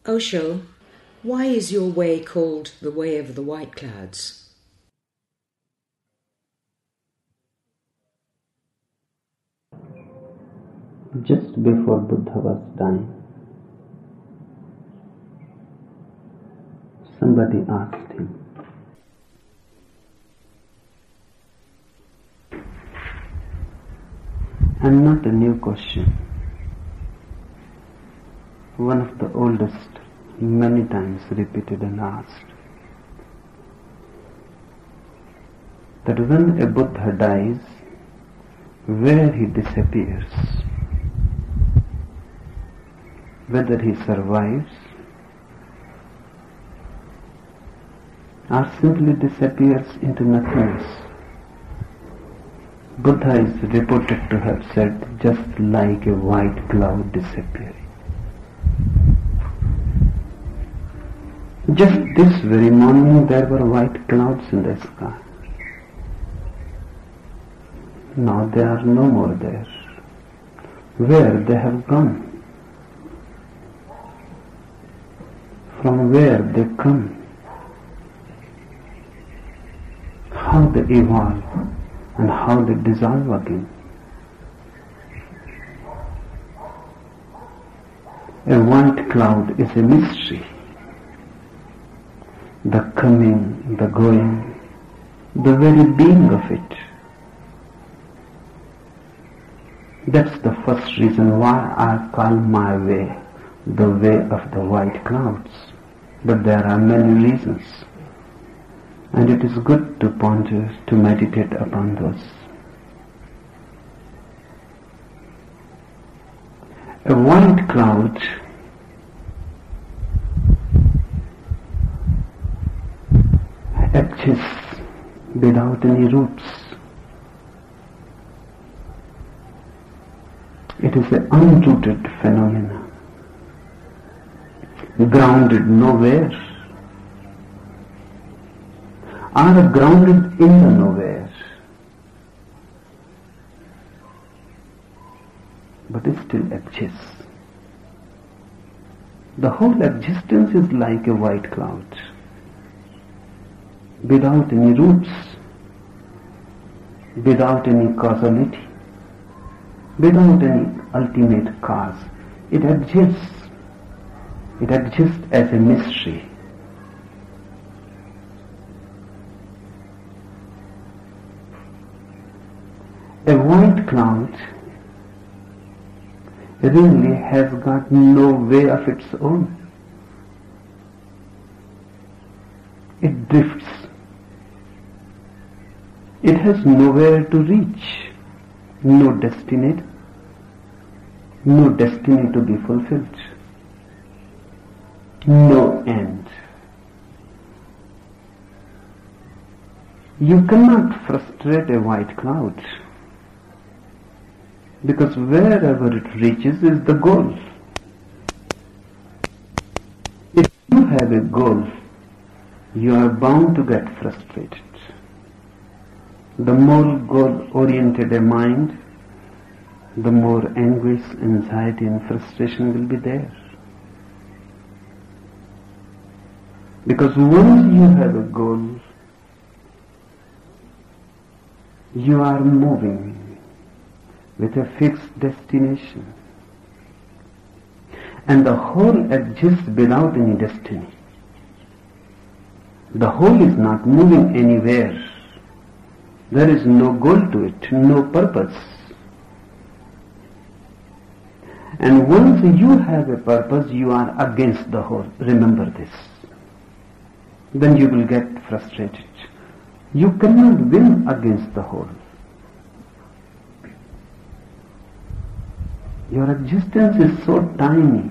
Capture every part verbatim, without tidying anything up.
Osho, why is your way called the way of the white clouds? Just before Buddha was dying, somebody asked him, and not a new question, one of the oldest, many times repeated and asked, that when a Buddha dies, where he disappears, whether he survives or simply disappears into nothingness. Buddha is reported to have said, just like a white cloud disappearing. Just this very morning there were white clouds in the sky. Now they are no more there. Where they have gone? From where they come? How they evolve and how they dissolve again. A white cloud is a mystery. The coming, the going, the very being of it. That's the first reason why I call my way the way of the white clouds. But there are many reasons, and it is good to ponder, to meditate upon those. A white cloud exists without any roots. It is an unrooted phenomenon, grounded nowhere, or grounded in the nowhere, but it still exists. The whole existence is like a white cloud, without any roots, without any causality, without any ultimate cause. It exists. It exists as a mystery. A white cloud really has got no way of its own. It drifts. It has nowhere to reach, no destination, no destiny to be fulfilled, no end. You cannot frustrate a white cloud, because wherever it reaches is the goal. If you have a goal, you are bound to get frustrated. The more goal-oriented a mind, the more anguish, anxiety and frustration will be there. Because once you have a goal, you are moving with a fixed destination. And the whole exists without any destiny. The whole is not moving anywhere. There is no goal to it, no purpose. And once you have a purpose, you are against the whole. Remember this. Then you will get frustrated. You cannot win against the whole. Your existence is so tiny.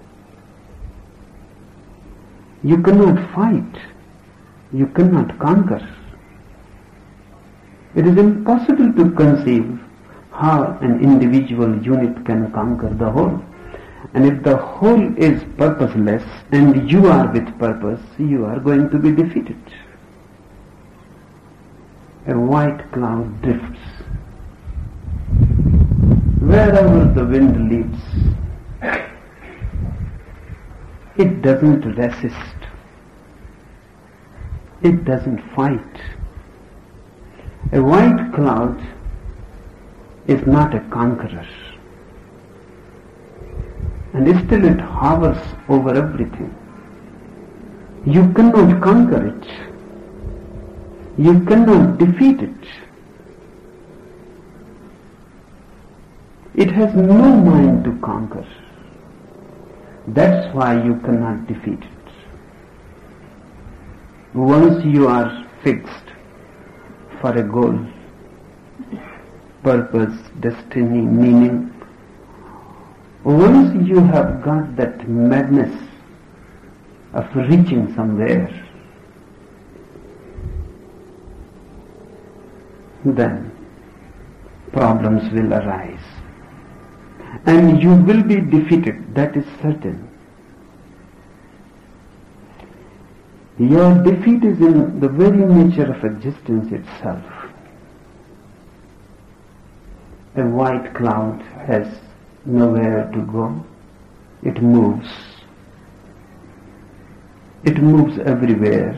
You cannot fight. You cannot conquer. It is impossible to conceive how an individual unit can conquer the whole. And if the whole is purposeless and you are with purpose, you are going to be defeated. A white cloud drifts. Wherever the wind leads, It doesn't resist. It doesn't fight. A white cloud is not a conqueror. And still it hovers over everything. You cannot conquer it. You cannot defeat it. It has no mind to conquer. That's why you cannot defeat it. Once you are fixed for a goal, purpose, destiny, meaning, once you have got that madness of reaching somewhere, then problems will arise. And you will be defeated, that is certain. Your defeat is in the very nature of existence itself. A white cloud has nowhere to go. It moves. It moves everywhere.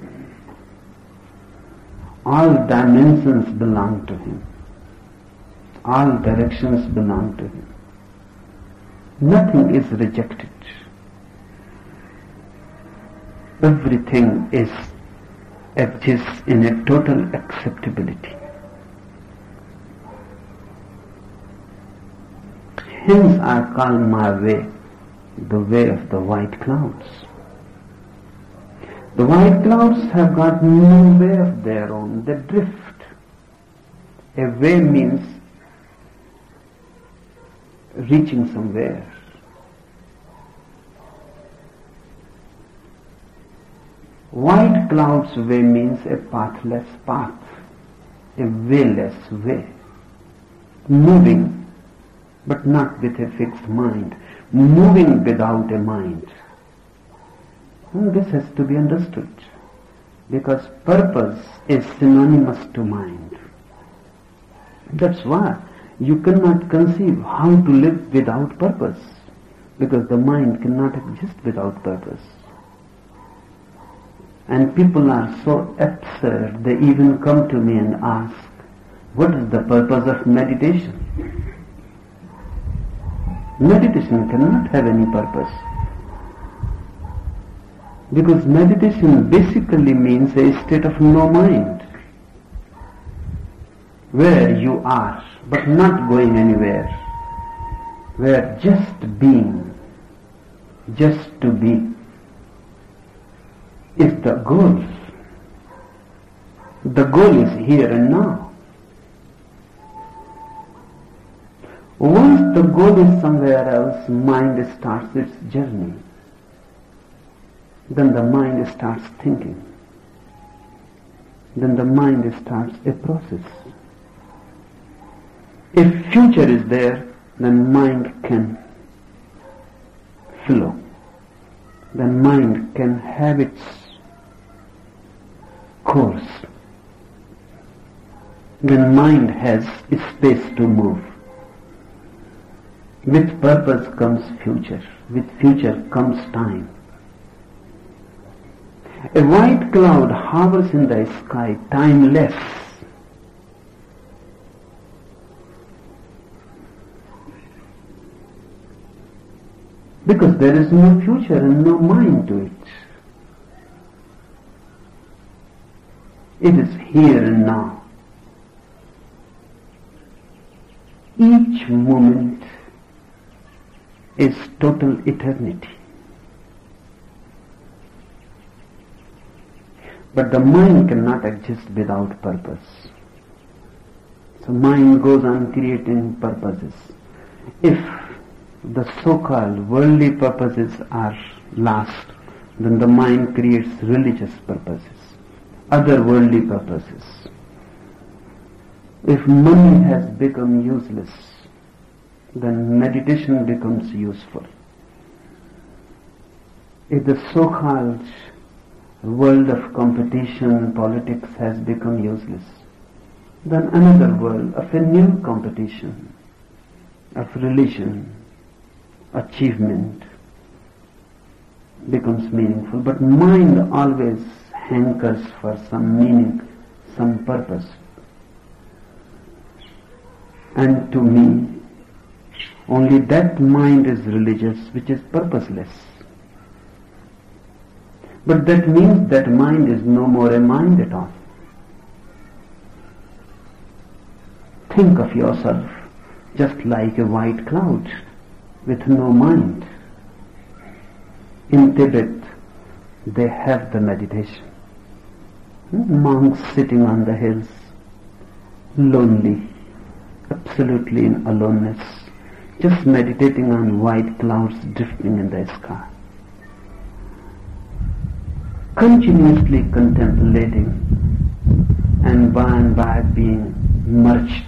All dimensions belong to him. All directions belong to him. Nothing is rejected. Everything is exists in a total acceptability. Hence I call my way the way of the white clouds. The white clouds have got no way of their own. They drift. A way means reaching somewhere. White cloud's way means a pathless path, a wayless way, moving but not with a fixed mind, moving without a mind. And this has to be understood, because purpose is synonymous to mind. That's why you cannot conceive how to live without purpose, because the mind cannot exist without purpose. And people are so absurd, they even come to me and ask, what is the purpose of meditation? Meditation cannot have any purpose. Because meditation basically means a state of no mind, where you are, but not going anywhere, where just being, just to be, is the goal. The goal is here and now. Once the goal is somewhere else, mind starts its journey. Then the mind starts thinking. Then the mind starts a process. If future is there, then mind can flow. Then mind can have its course. Then mind has space to move. With purpose comes future. With future comes time. A white cloud hovers in the sky, timeless. Because there is no future and no mind to it. It is here and now. Each moment is total eternity. But the mind cannot exist without purpose. So mind goes on creating purposes. If the so-called worldly purposes are lost, then the mind creates religious purposes, other worldly purposes. If money has become useless, then meditation becomes useful. If the so-called world of competition, politics has become useless, then another world of a new competition, of religion, achievement, becomes meaningful. But mind always hankers for some meaning, some purpose. And to me, only that mind is religious which is purposeless. But that means that mind is no more a mind at all. Think of yourself just like a white cloud with no mind. In Tibet, they have the meditation. Monks sitting on the hills, lonely, absolutely in aloneness, just meditating on white clouds drifting in the sky, continuously contemplating, and by and by being merged.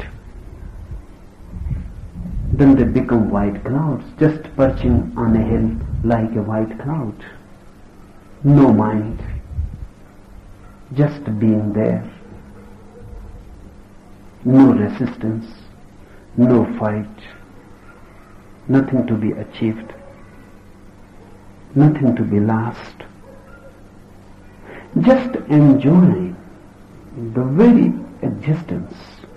Then they become white clouds, just perching on a hill like a white cloud. No mind, just being there. No resistance, no fight, nothing to be achieved, nothing to be lost. Just enjoying the very existence,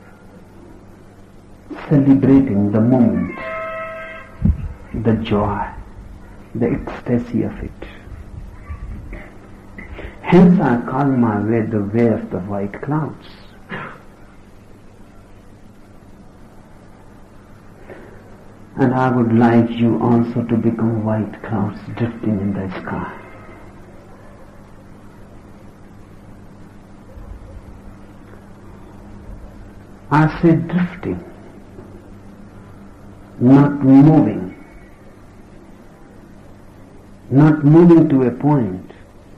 celebrating the moment, the joy, the ecstasy of it. Hence I call my way the way of the white clouds. And I would like you also to become white clouds drifting in the sky. I say drifting, not moving, not moving to a point,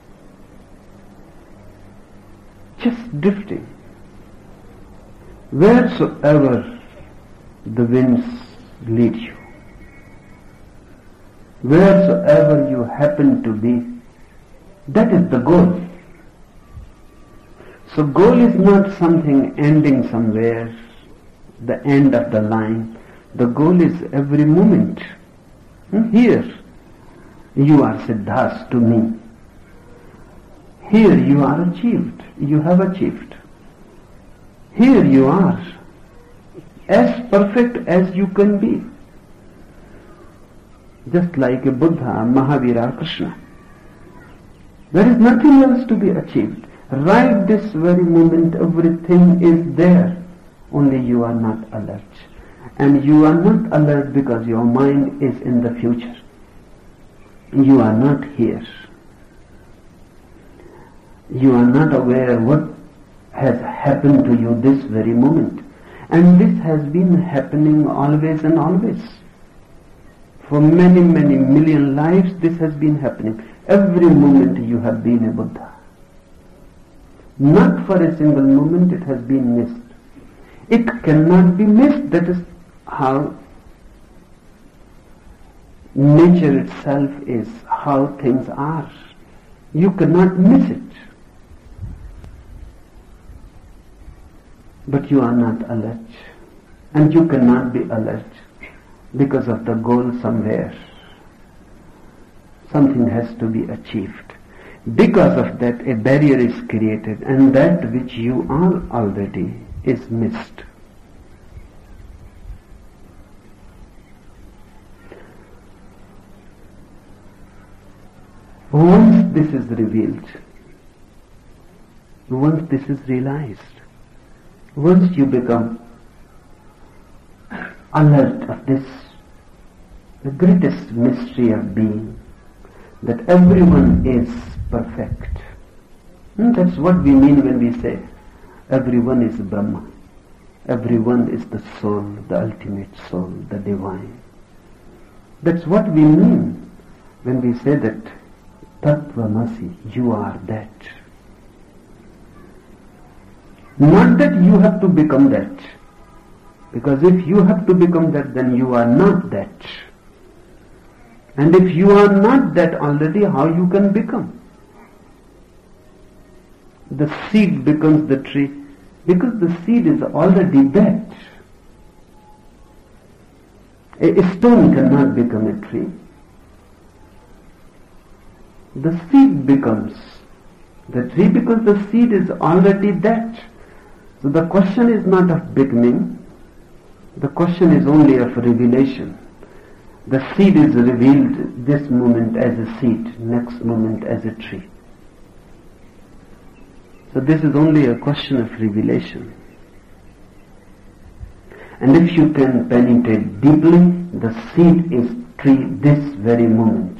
just drifting. Wheresoever the winds lead you, wheresoever you happen to be, that is the goal. So goal is not something ending somewhere, the end of the line. The goal is every moment. Here you are Siddhas to me. Here you are achieved. You have achieved. Here you are as perfect as you can be. Just like a Buddha, Mahavira, Krishna. There is nothing else to be achieved. Right this very moment everything is there, only you are not alert. And you are not alert because your mind is in the future. You are not here. You are not aware what has happened to you this very moment. And this has been happening always and always. For many, many million lives this has been happening. Every moment you have been a Buddha. Not for a single moment it has been missed. It cannot be missed. That is how nature itself is, how things are. You cannot miss it. But you are not alert. And you cannot be alert because of the goal somewhere. Something has to be achieved. Because of that, a barrier is created, and that which you are already is missed. Once this is revealed, once this is realized, once you become alert of this, the greatest mystery of being, that everyone is perfect. And that's what we mean when we say everyone is Brahma. Everyone is the soul, the ultimate soul, the divine. That's what we mean when we say that Tattvamasi, you are that. Not that you have to become that. Because if you have to become that, then you are not that. And if you are not that already, how you can become? The seed becomes the tree because the seed is already that. A stone cannot become a tree. the seed becomes the tree, because the seed is already that. So the question is not of beginning, the question is only of revelation. The seed is revealed this moment as a seed, next moment as a tree. So this is only a question of revelation. And if you can penetrate deeply, the seed is tree this very moment.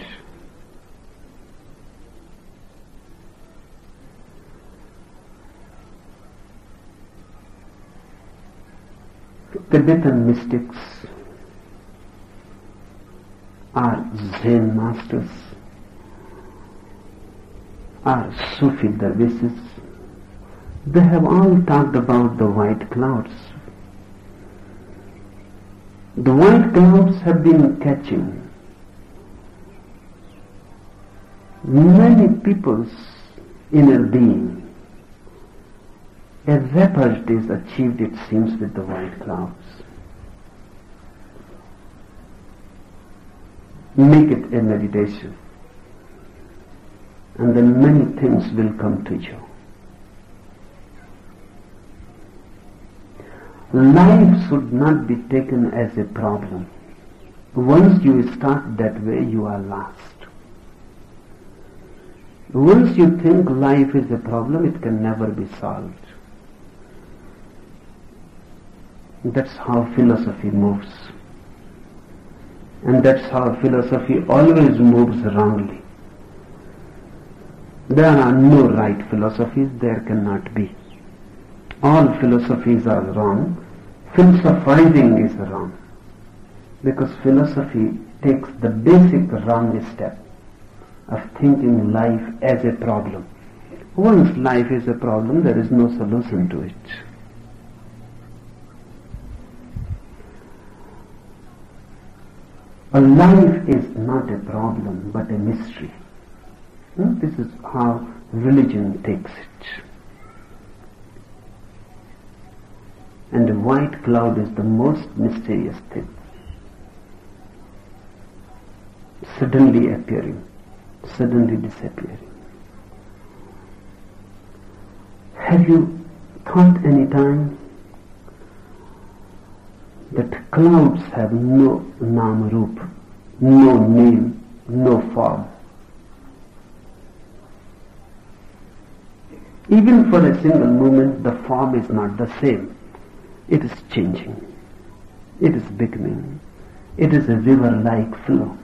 Tibetan mystics are Zen masters, are Sufi dervishes. They have all talked about the white clouds. The white clouds have been catching many people's inner being. A report is achieved, it seems, with the white clouds. Make it a meditation, and then many things will come to you. Life should not be taken as a problem. Once you start that way, you are lost. Once you think life is a problem, it can never be solved. That's how philosophy moves. And that's how philosophy always moves wrongly. There are no right philosophies, there cannot be. All philosophies are wrong. Philosophizing is wrong. Because philosophy takes the basic wrong step of thinking life as a problem. Once life is a problem, there is no solution to it. A life is not a problem, but a mystery. Hmm? This is how religion takes it. And the white cloud is the most mysterious thing. Suddenly appearing, suddenly disappearing. Have you thought any time that clouds have no naam roop, no name, no form? Even for a single moment, the form is not the same. It is changing. It is beginning. It is a river-like flow.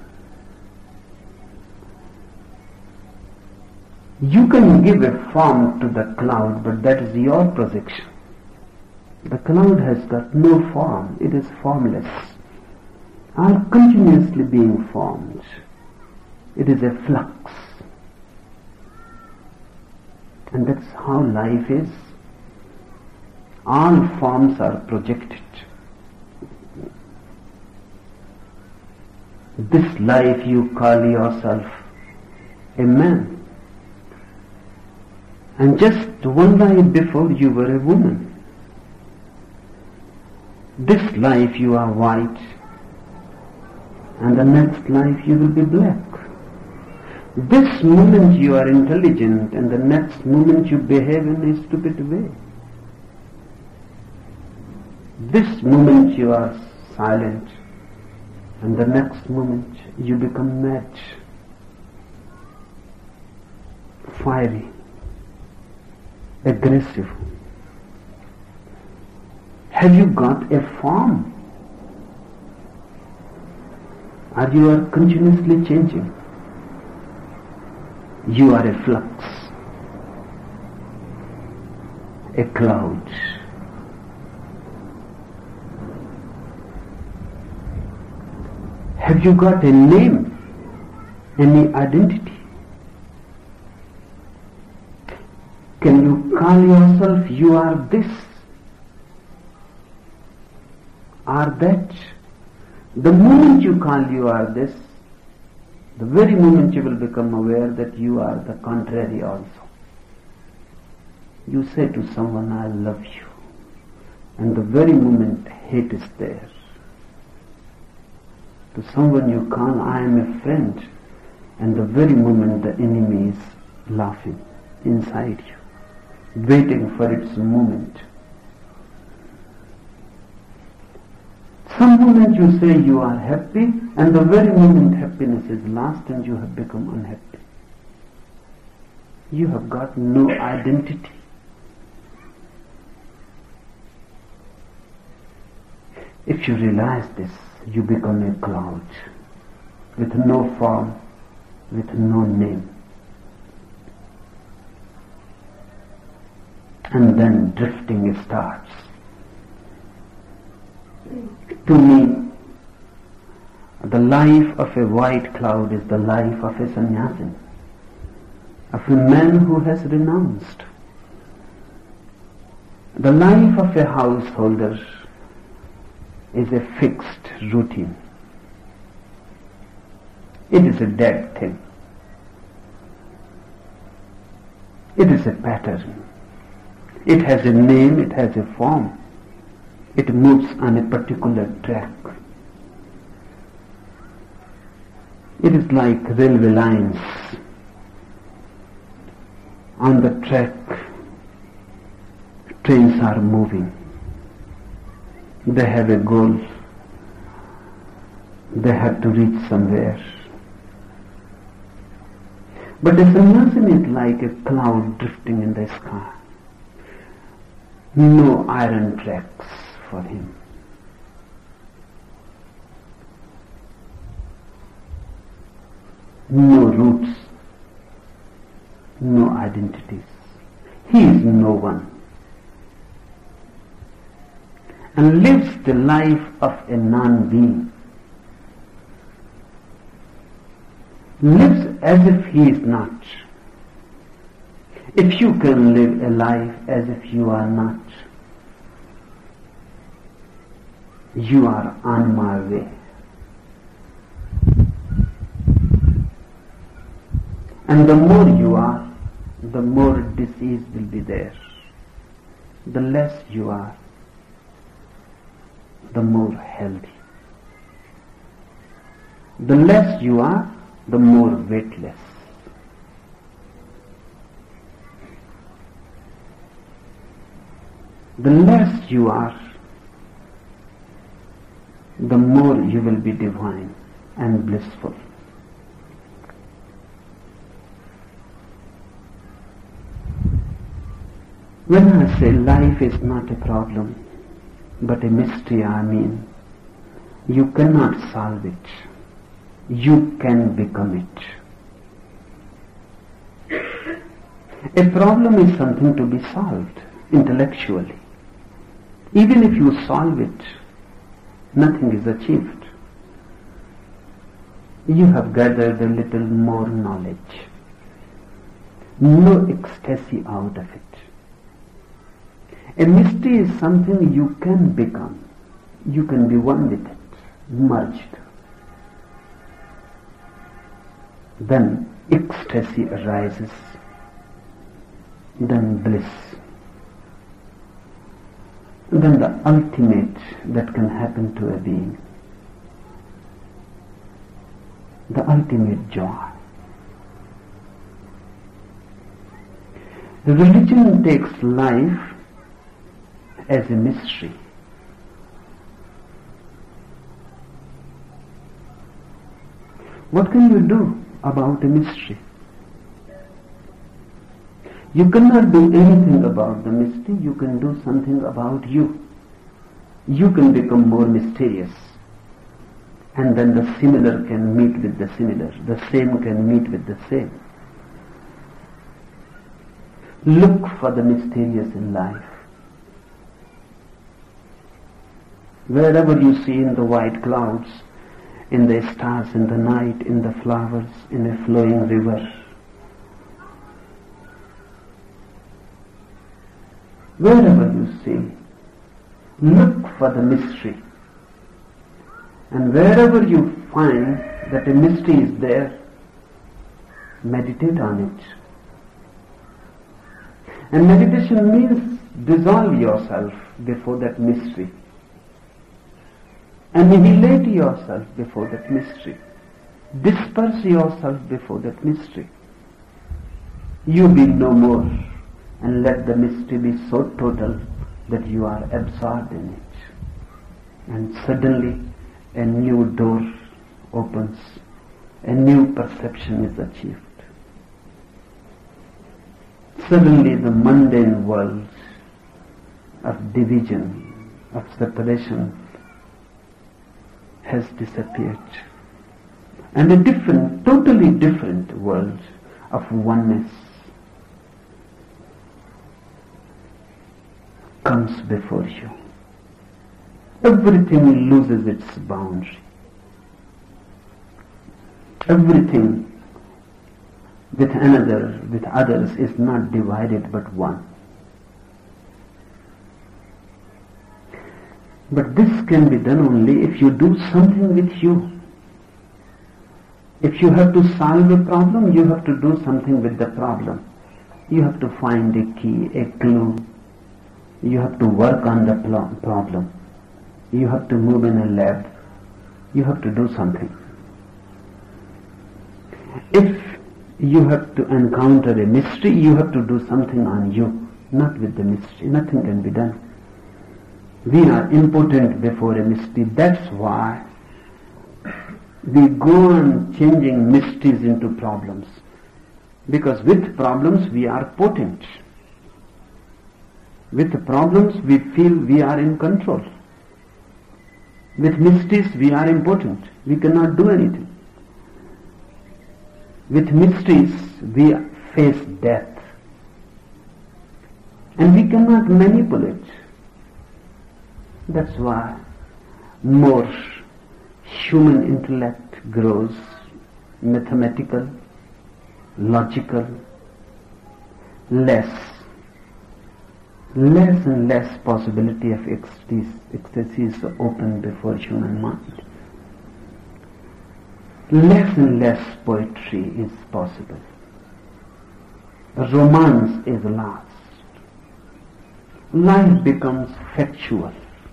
You can give a form to the cloud, but that is your projection. The cloud has got no form. It is formless. Are continuously being formed. It is a flux. And that's how life is. All forms are projected. This life you call yourself a man. And just one night before you were a woman. This life you are white, and the next life you will be black. This moment you are intelligent, and the next moment you behave in a stupid way. This moment you are silent, and the next moment you become mad, fiery, aggressive. Have you got a form? Or you are continuously changing? You are a flux, a cloud. Have you got a name, any identity? Can you call yourself you are this or that? The moment you call you are this, the very moment you will become aware that you are the contrary also. You say to someone, I love you, and the very moment hate is there. To someone you call, I am a friend, and the very moment the enemy is laughing inside you, waiting for its moment. Some moment you say you are happy, and the very moment happiness is lost and you have become unhappy. You have got no identity. If you realize this, you become a cloud with no form, with no name. And then drifting starts. To me, the life of a white cloud is the life of a sannyasin, of a man who has renounced. The life of a householder is a fixed routine. It is a dead thing. It is a pattern. It has a name, it has a form. It moves on a particular track. It is like railway lines. On the track, trains are moving. They have a goal. They have to reach somewhere. But a sannyasin is like a cloud drifting in the sky. No iron tracks for him. No roots, no identities. He is no one. And lives the life of a non-being. Lives as if he is not. If you can live a life as if you are not, you are on my way. And the more you are, the more disease will be there. The less you are, the more healthy. The less you are, the more weightless. The less you are, the more you will be divine and blissful. When I say life is not a problem, but a mystery, I mean, you cannot solve it. You can become it. A problem is something to be solved intellectually. Even if you solve it, nothing is achieved. You have gathered a little more knowledge. No ecstasy out of it. A mystery is something you can become. You can be one with it, merged. Then ecstasy arises. Then bliss. Then the ultimate that can happen to a being. The ultimate joy. Religion takes life as a mystery. What can you do about a mystery? You cannot do anything about the mystery. You can do something about you. You can become more mysterious. And then the similar can meet with the similar. The same can meet with the same. Look for the mysterious in life. Wherever you see in the white clouds, in the stars in the night, in the flowers, in a flowing river, wherever you see, look for the mystery. And wherever you find that a mystery is there, meditate on it. And meditation means dissolve yourself before that mystery. Annihilate yourself before that mystery. Disperse yourself before that mystery. You be no more, and let the mystery be so total that you are absorbed in it. And suddenly a new door opens, a new perception is achieved. Suddenly the mundane world of division, of separation has disappeared. And a different, totally different world of oneness comes before you. Everything loses its boundary. Everything with another, with others, is not divided but one. But this can be done only if you do something with you. If you have to solve a problem, you have to do something with the problem. You have to find a key, a clue. You have to work on the pl- problem. You have to move in a lab. You have to do something. If you have to encounter a mystery, you have to do something on you, not with the mystery. Nothing can be done. We are impotent before a mystery. That's why we go on changing mysteries into problems. Because with problems we are potent. With problems we feel we are in control. With mysteries we are impotent. We cannot do anything. With mysteries we face death. And we cannot manipulate. That's why more human intellect grows, mathematical, logical, less, less and less possibility of ecstasy is open before human mind. Less and less poetry is possible. Romance is lost. Life becomes factual,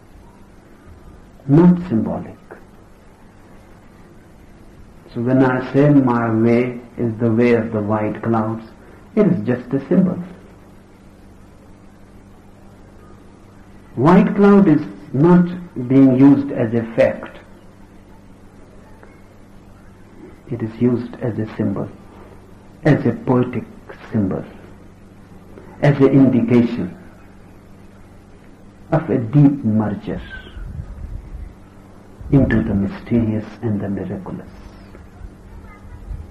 not symbolic. So when I say my way is the way of the white clouds, it is just a symbol. White cloud is not being used as a fact. It is used as a symbol, as a poetic symbol, as an indication of a deep merger into the mysterious and the miraculous.